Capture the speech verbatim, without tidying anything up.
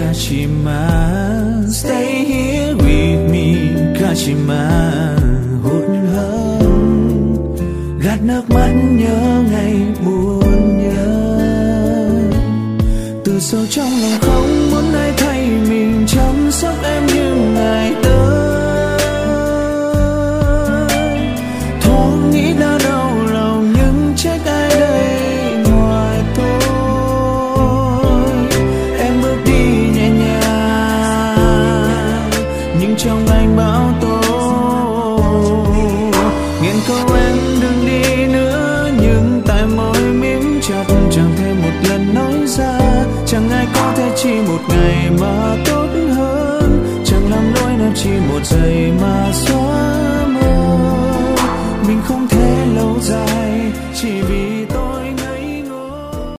Kashima, stay here with me, Kashima. Hụt hẫng, gạt nước mắt nhớ ngày buồn nhớ. Từ sâu trong lòng không muốn ai thay mình chăm sóc em như ngày tới. Thoáng nghĩ đã đau lòng nhưng trách ai đây ngoài tôi. Em bước đi nhẹ nhàng nhưng trong anh bão tố. Nghiện câu em đừng đi nữa nhưng tại môi mím chặt chẳng thể một lần nói ra. Chẳng ai có thể chỉ một ngày mà